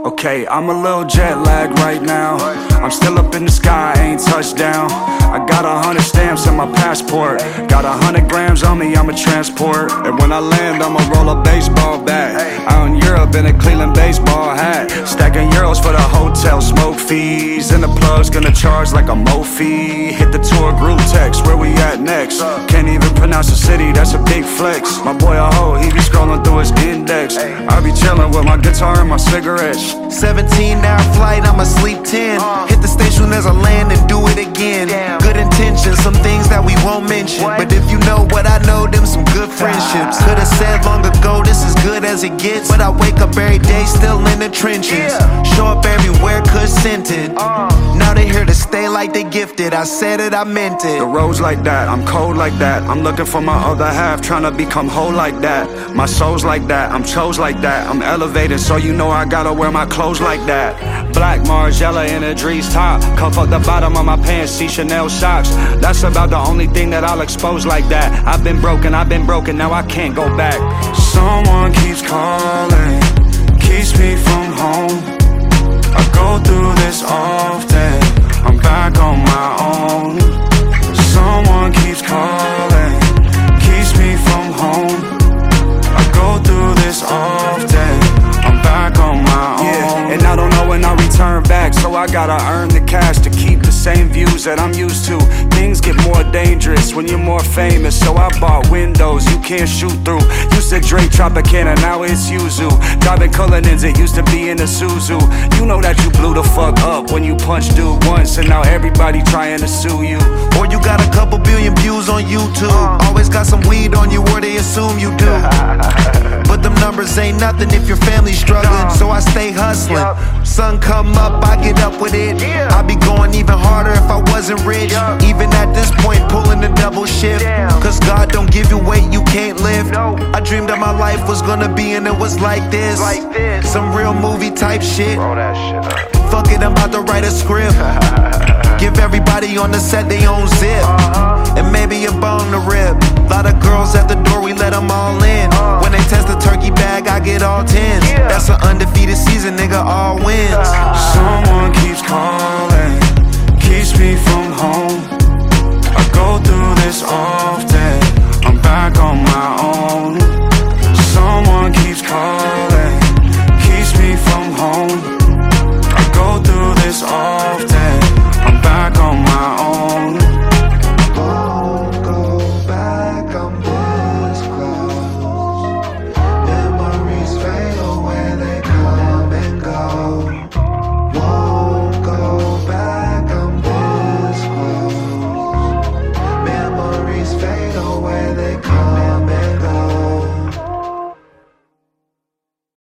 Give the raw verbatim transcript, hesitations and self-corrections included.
Okay, I'm a little jet lagged right now. I'm still up in the sky, ain't touched down. I got a hundred stamps in my passport. Got a hundred grams on me, I'ma transport. And when I land, I'ma roll a baseball bat. Out in Europe in a Cleveland baseball hat. Stacking euros for the hotel smoke fees. And the plug's gonna charge like a mo fee. Hit the tour group text, where we at next? Can't even pronounce the city, that's a big flex. My boy a hoe, he be scrolling through his index. I be chillin' with my guitar and my cigarettes. Seventeen hour flight, I'ma sleep ten. Hit the station as I land and do it again. Good intentions, some things that we won't mention. But if you know what I know, them some good friendships. Could've said long ago, this is good as it gets. But I wake up every day still in the trenches. Show up everywhere, cause sent it. Now they here to stay like they gifted. I said it, I meant it. The road's like that, I'm cold like that. I'm looking for my other half, trying to become whole like that. My soul's like that, I'm chose like that. I'm elevated, so you know I gotta wear my clothes like that. Black Margiela in a Dries top. Come fuck the bottom of my pants, see Chanel socks. That's about the only thing that I'll expose like that. I've been broken, I've been broken, now I can't go back. Someone keeps calling, keeps me from home. I go through this often, I'm back on my own. Someone keeps calling, keeps me from home. I go through this often, I'm back on my own. Yeah, and I don't know when I'll return back, so I gotta earn the cash to keep the same views that I'm used to. Things get more dangerous when you're more famous, so I bought windows you can't shoot through. Used to drink Tropicana, now it's Yuzu. Driving Cullinans, it used to be in a Suzu. You know that you blew the fuck up when you punched dude once, and now everybody trying to sue you. Or you got a couple billion views on YouTube. Always got some weed on you, or they assume you do. But them numbers ain't nothing if your family's struggling, so I stay hustling. Sun come up, I get up with it. I'd be going even harder if I wasn't rich. Even at this point, pulling the double shift. Cause God don't give you weight you can't lift. I dreamed that my life was gonna be, and it was like this. Some real movie type shit. Fuck it, I'm about to write a script. Give everybody on the set they own zip. And maybe a bone to rip. Lot of girls at the door, we let them all in. When they test the turkey bag, I get all tens. That's an undefeated season, nigga, all wins. Someone keeps calling,